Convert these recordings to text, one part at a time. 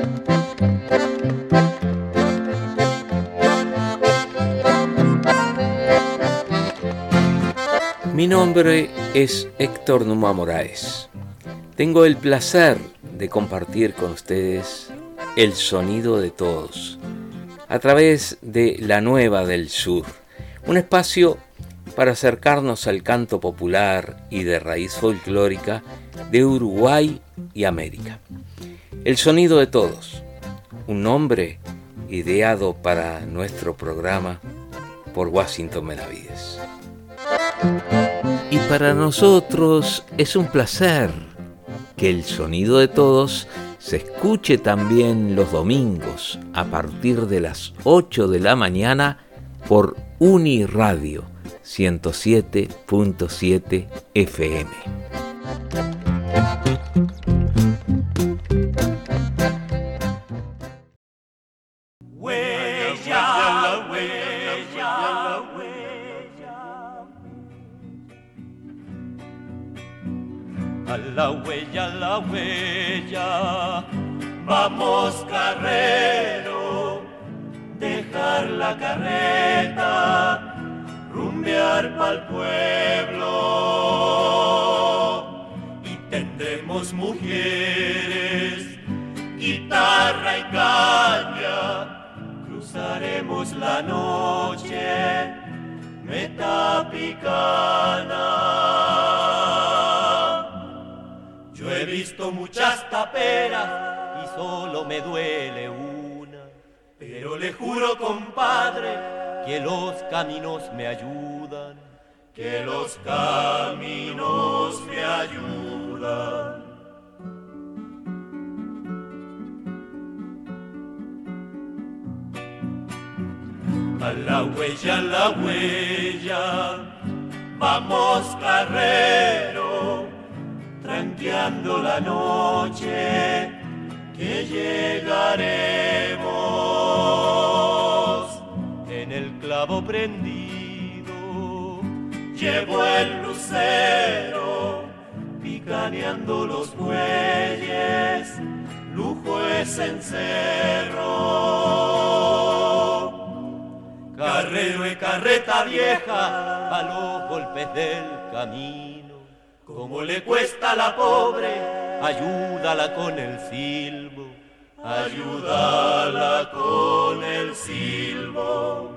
Mi nombre es Héctor Numa Moraes. Tengo el placer de compartir con ustedes el sonido de todos a través de La Nueva del Sur, un espacio para acercarnos al canto popular y de raíz folclórica de Uruguay y América. El sonido de todos, un nombre ideado para nuestro programa por Washington Benavides. Y para nosotros es un placer que el sonido de todos se escuche también los domingos a partir de las 8 de la mañana por Uniradio 107.7 FM. La huella, vamos carrero, dejar la carreta, rumbear pa'l pueblo, y tendremos mujeres, guitarra y caña, cruzaremos la noche, metapicana. Yo he visto muchas taperas y solo me duele una, pero le juro, compadre, que los caminos me ayudan, que los caminos me ayudan. A la huella, vamos carrero, tranqueando la noche, que llegaremos. En el clavo prendido llevo el lucero, picaneando los bueyes, lujo es encerro. Carrero y carreta vieja, a los golpes del camino. Como le cuesta a la pobre, ayúdala con el silbo, ayúdala con el silbo.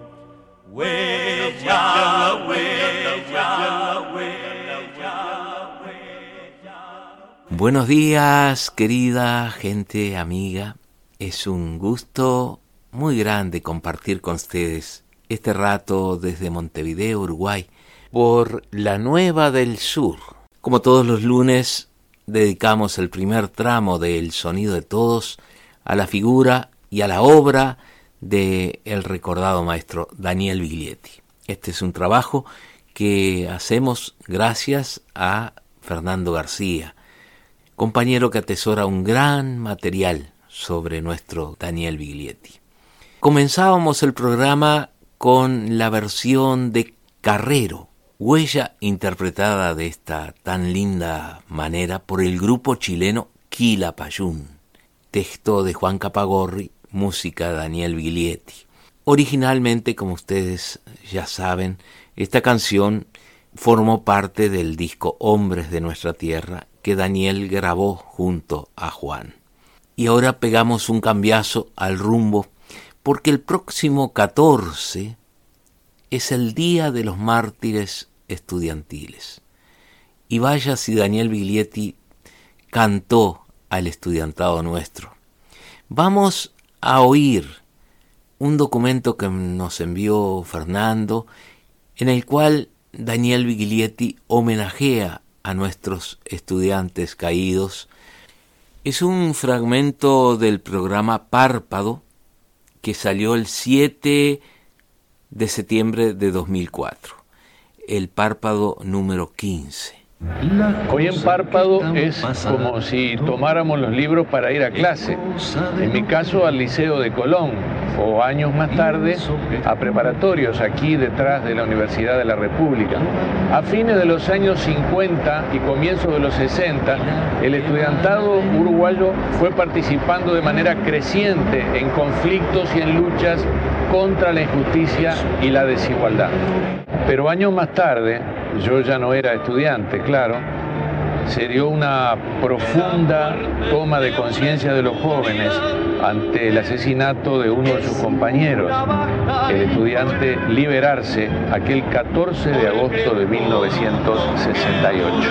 Huella, huella, huella, huella. Buenos días, querida gente amiga. Es un gusto muy grande compartir con ustedes este rato desde Montevideo, Uruguay, por La Nueva del Sur. Como todos los lunes, dedicamos el primer tramo de El Sonido de Todos a la figura y a la obra del recordado maestro Daniel Biglietti. Este es un trabajo que hacemos gracias a Fernando García, compañero que atesora un gran material sobre nuestro Daniel Biglietti. Comenzábamos el programa con la versión de Carrero, Huella, interpretada de esta tan linda manera por el grupo chileno Quilapayún. Texto de Juan Capagorri, música de Daniel Biglietti. Originalmente, como ustedes ya saben, esta canción formó parte del disco Hombres de Nuestra Tierra que Daniel grabó junto a Juan. Y ahora pegamos un cambiazo al rumbo porque el próximo 14 es el Día de los Mártires Estudiantiles. Y vaya si Daniel Biglietti cantó al estudiantado nuestro. Vamos a oír un documento que nos envió Fernando, en el cual Daniel Biglietti homenajea a nuestros estudiantes caídos. Es un fragmento del programa Párpado que salió el 7 de septiembre de 2004, el Párpado número 15. Hoy en Párpado es como si tomáramos los libros para ir a clase. En mi caso, al Liceo de Colón. o años más tarde a preparatorios aquí detrás de la Universidad de la República. A fines de los años 50 y comienzos de los 60, el estudiantado uruguayo fue participando de manera creciente en conflictos y en luchas contra la injusticia y la desigualdad. Pero años más tarde, yo ya no era estudiante, claro, se dio una profunda toma de conciencia de los jóvenes ante el asesinato de uno de sus compañeros, el estudiante Liberarse, aquel 14 de agosto de 1968.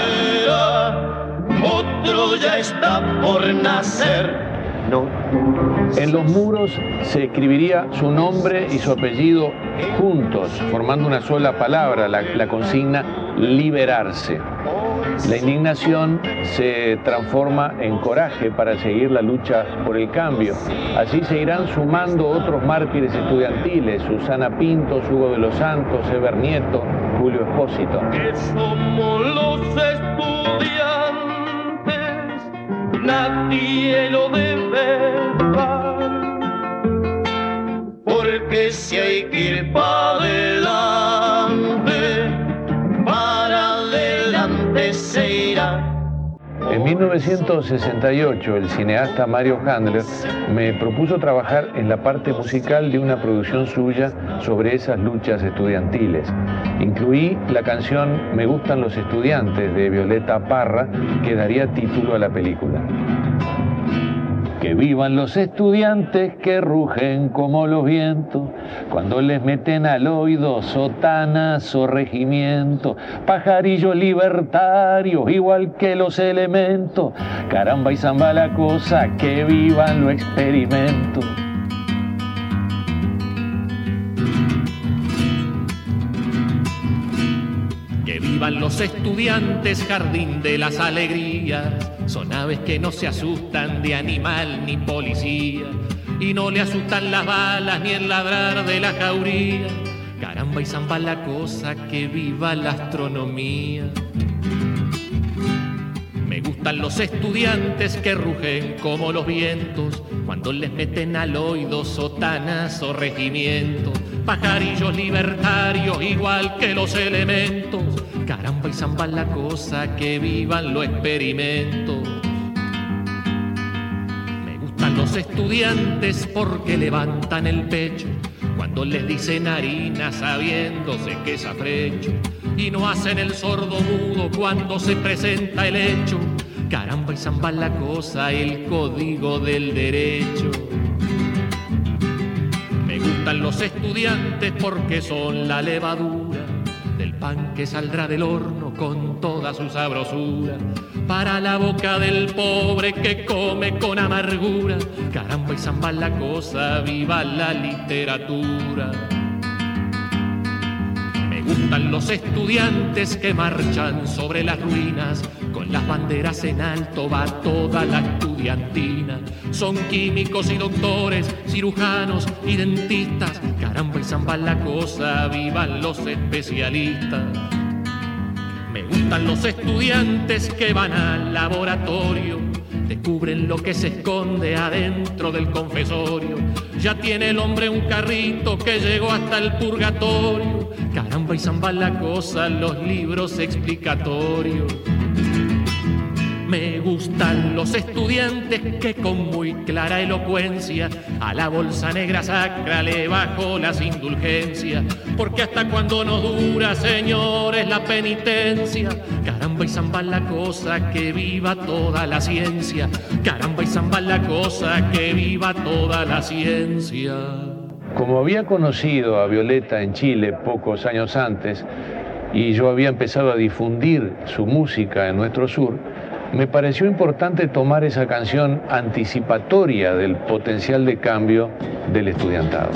Otro ya está por nacer. No. En los muros se escribiría su nombre y su apellido juntos, formando una sola palabra, la consigna Liberarse. La indignación se transforma en coraje para seguir la lucha por el cambio. Así se irán sumando otros mártires estudiantiles: Susana Pintos, Hugo de los Santos, Eber Nieto, Julio Espósito. Que somos los estudiantes, nadie lo debe dar, porque si hay que ir para adelante se irá. En 1968, el cineasta Mario Handler me propuso trabajar en la parte musical de una producción suya sobre esas luchas estudiantiles. Incluí la canción Me gustan los estudiantes de Violeta Parra, que daría título a la película. Que vivan los estudiantes que rugen como los vientos, cuando les meten al oído sotanas o regimientos, pajarillos libertarios igual que los elementos, caramba y zamba la cosa, que vivan los experimentos. Que vivan los estudiantes, jardín de las alegrías, son aves que no se asustan de animal ni policía, y no le asustan las balas ni el ladrar de la jauría. Caramba y zamba la cosa, que viva la astronomía. Me gustan los estudiantes que rugen como los vientos, cuando les meten al oído sotanas o regimientos, pajarillos libertarios igual que los elementos. Caramba y zamba la cosa, que vivan los experimentos. Me gustan los estudiantes porque levantan el pecho cuando les dicen harina sabiéndose que es afrecho, y no hacen el sordo mudo cuando se presenta el hecho. Caramba y zamba la cosa, el código del derecho. Me gustan los estudiantes porque son la levadura del pan que saldrá del horno con toda su sabrosura, para la boca del pobre que come con amargura. Caramba y zamba la cosa, viva la literatura. Me gustan los estudiantes que marchan sobre las ruinas, con las banderas en alto va toda la estudiantina. Son químicos y doctores, cirujanos y dentistas. Caramba y zamba la cosa, vivan los especialistas. Me gustan los estudiantes que van al laboratorio, descubren lo que se esconde adentro del confesorio. Ya tiene el hombre un carrito que llegó hasta el purgatorio. Caramba y zamba la cosa, los libros explicatorios. Me gustan los estudiantes que con muy clara elocuencia a la bolsa negra sacra le bajo las indulgencias, porque hasta cuando nos dura, señores, la penitencia. Caramba y zamba la cosa, que viva toda la ciencia. Caramba y zamba la cosa, que viva toda la ciencia. Como había conocido a Violeta en Chile pocos años antes y yo había empezado a difundir su música en nuestro sur, me pareció importante tomar esa canción anticipatoria del potencial de cambio del estudiantado.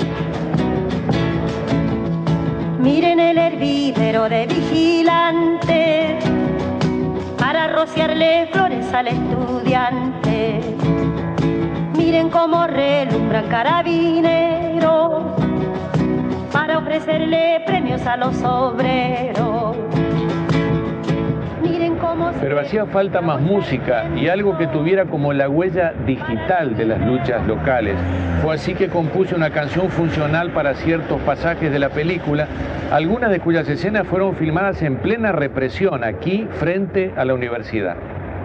Miren el hervidero de vigilantes para rociarle flores al estudiante. Miren cómo relumbran carabineros para ofrecerle premios a los obreros. Miren cómo Pero hacía falta más música y algo que tuviera como la huella digital de las luchas locales. Fue así que compuse una canción funcional para ciertos pasajes de la película, algunas de cuyas escenas fueron filmadas en plena represión, aquí frente a la universidad.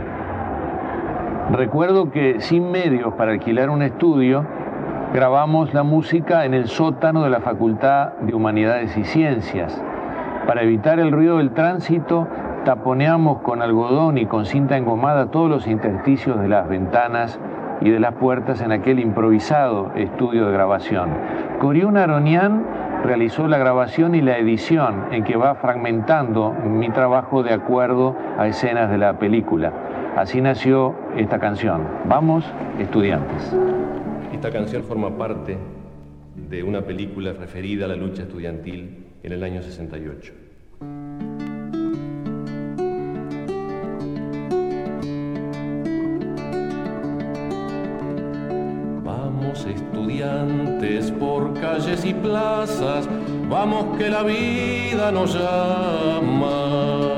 Recuerdo que sin medios para alquilar un estudio, grabamos la música en el sótano de la Facultad de Humanidades y Ciencias. Para evitar el ruido del tránsito, taponeamos con algodón y con cinta engomada todos los intersticios de las ventanas y de las puertas en aquel improvisado estudio de grabación. Coriún Aronian realizó la grabación y la edición, en que va fragmentando mi trabajo de acuerdo a escenas de la película. Así nació esta canción, Vamos, Estudiantes. Esta canción forma parte de una película referida a la lucha estudiantil en el año 68. Vamos, estudiantes, por calles y plazas, vamos que la vida nos llama.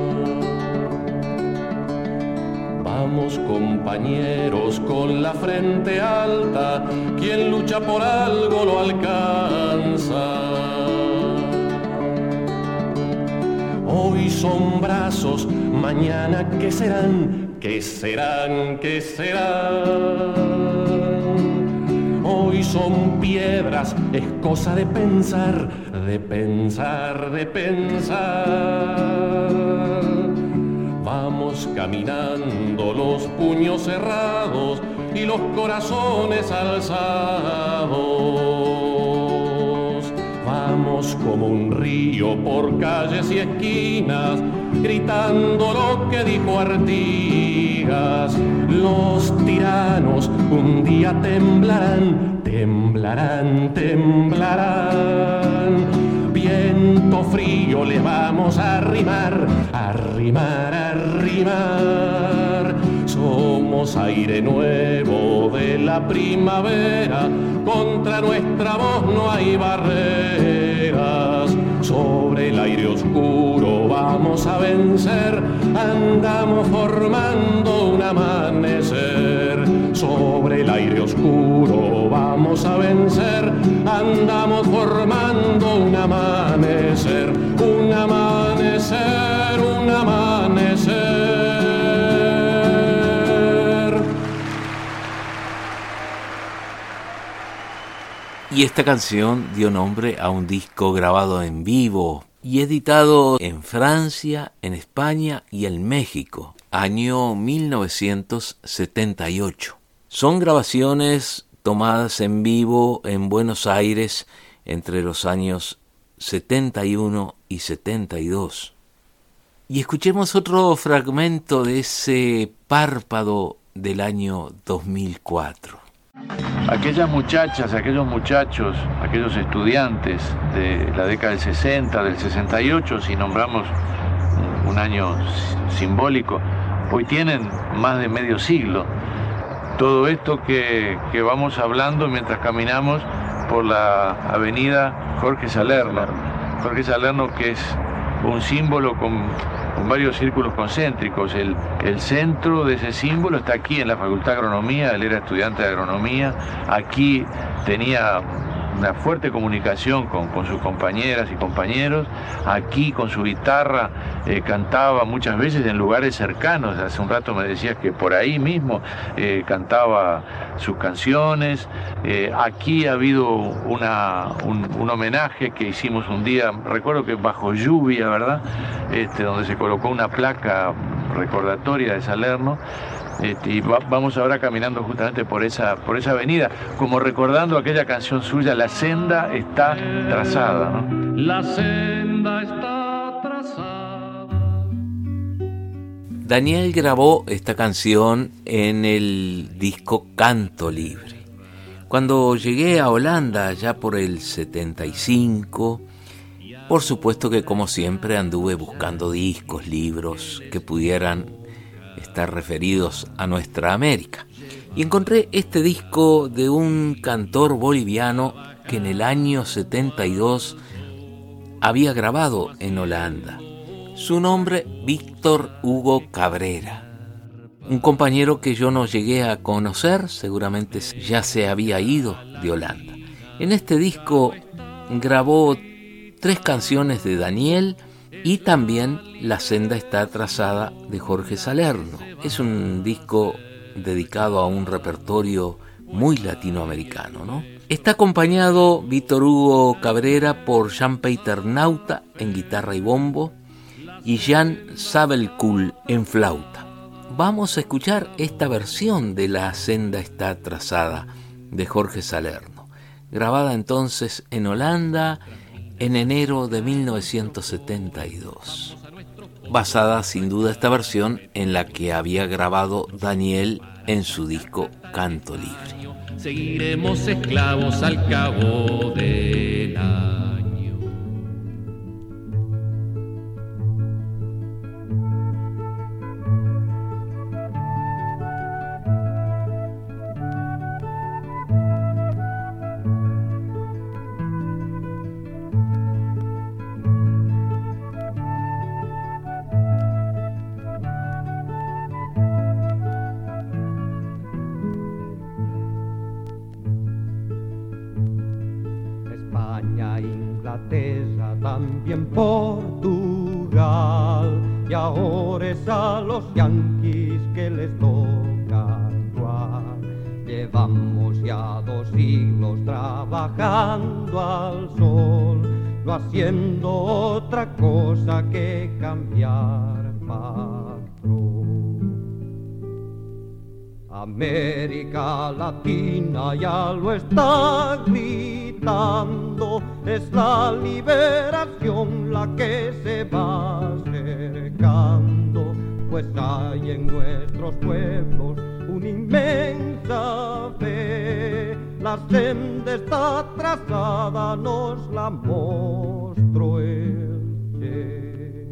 Vamos, compañeros, con la frente alta, quien lucha por algo lo alcanza. Hoy son brazos, mañana ¿qué serán? ¿Qué serán? ¿Qué serán? Hoy son piedras, es cosa de pensar, de pensar, de pensar. Vamos caminando, los puños cerrados y los corazones alzados. Vamos como un río por calles y esquinas, gritando lo que dijo Artigas. Los tiranos un día temblarán, temblarán, temblarán. Viento frío le vamos a arrimar, arrimar, arrimar. Somos aire nuevo de la primavera, contra nuestra voz no hay barreras. Sobre el aire oscuro vamos a vencer, andamos formando un amanecer. Sobre el aire oscuro vamos a vencer, andamos formando un amanecer, un amanecer, un amanecer. Y esta canción dio nombre a un disco grabado en vivo y editado en Francia, en España y en México, año 1978. Son grabaciones tomadas en vivo en Buenos Aires entre los años 71 y 72. Y escuchemos otro fragmento de ese Párpado del año 2004. Aquellas muchachas, aquellos muchachos, aquellos estudiantes de la década del 60, del 68, si nombramos un año simbólico, hoy tienen más de medio siglo. Todo esto que vamos hablando mientras caminamos por la avenida Jorge Salerno. Jorge Salerno, que es un símbolo con varios círculos concéntricos. El centro de ese símbolo está aquí en la Facultad de Agronomía. Él era estudiante de agronomía. Aquí tenía una fuerte comunicación con sus compañeras y compañeros. Aquí con su guitarra cantaba muchas veces en lugares cercanos. Hace un rato me decías que por ahí mismo cantaba sus canciones. Aquí ha habido un homenaje que hicimos un día, recuerdo que bajo lluvia, ¿verdad? Donde se colocó una placa recordatoria de Salerno. Y vamos ahora caminando justamente por esa avenida, como recordando aquella canción suya, La senda está trazada, ¿no? La senda está trazada. Daniel grabó esta canción en el disco Canto Libre. Cuando llegué a Holanda, ya por el 75, por supuesto que como siempre anduve buscando discos, libros que pudieran estar referidos a nuestra América. Y encontré este disco de un cantor boliviano que en el año 72 había grabado en Holanda. Su nombre, Víctor Hugo Cabrera. Un compañero que yo no llegué a conocer, seguramente ya se había ido de Holanda. En este disco grabó 3 canciones de Daniel y también La senda está trazada de Jorge Salerno. Es un disco dedicado a un repertorio muy latinoamericano, ¿no? Está acompañado Víctor Hugo Cabrera por Jan-Peter Nauta en guitarra y bombo y Jan Sabelkuhl en flauta. Vamos a escuchar esta versión de La senda está trazada de Jorge Salerno, grabada entonces en Holanda en enero de 1972. Basada sin duda esta versión en la que había grabado Daniel en su disco Canto Libre. Seguiremos esclavos al cabo del año. También Portugal, y ahora es a los yanquis que les toca actuar. Llevamos ya 2 siglos trabajando al sol, no haciendo otra cosa que cambiar patrón. América Latina ya lo está gritando, es la liberación la que se va acercando, pues hay en nuestros pueblos una inmensa fe. La senda está trazada, nos la mostró el Che.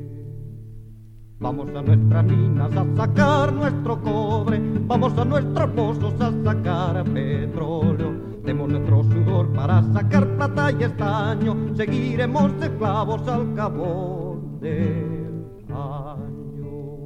Vamos a nuestras minas a sacar nuestro cobre, vamos a nuestros pozos a sacar petróleo. Demos nuestro sudor para sacar plata y estaño, seguiremos esclavos al cabo del año.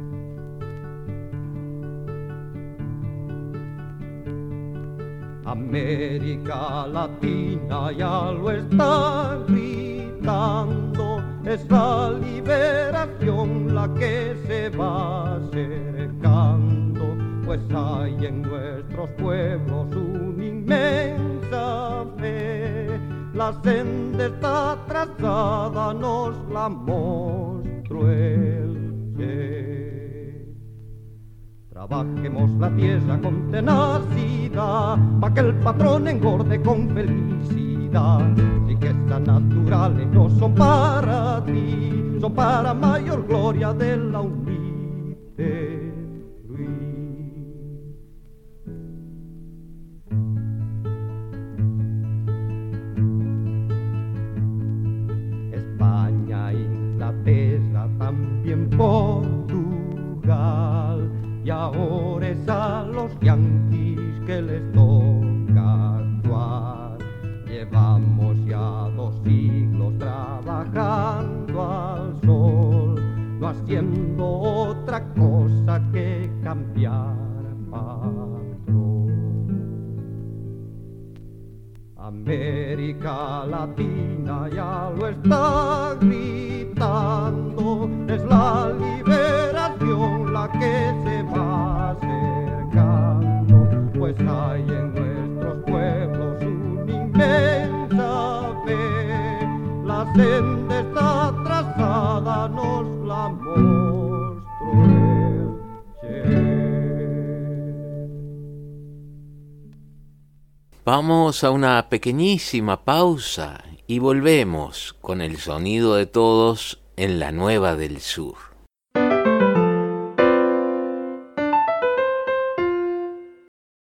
América Latina ya lo está gritando, es la liberación la que se va acercando, pues hay en nuestros pueblos una inmensa fe. La senda está trazada, nos la mostró el Che. Trabajemos la tierra con tenacidad, pa' que el patrón engorde con felicidad. Riquezas naturales no son para ti, son para mayor gloria de la UNITE. España, Inglaterra, también Portugal, y ahora es a los yanquis que les toca actuar. Llevamos ya 2 siglos trabajando al sol, no haciendo otra cosa que cambiar patrón. América Latina ya lo está gritando, es la liberación la que se va acercando, pues hay en nuestros pueblos una inmensa fe. La senda está trazada, nos la mostró el Che. Vamos a una pequeñísima pausa y volvemos con el sonido de todos en la Nueva del Sur.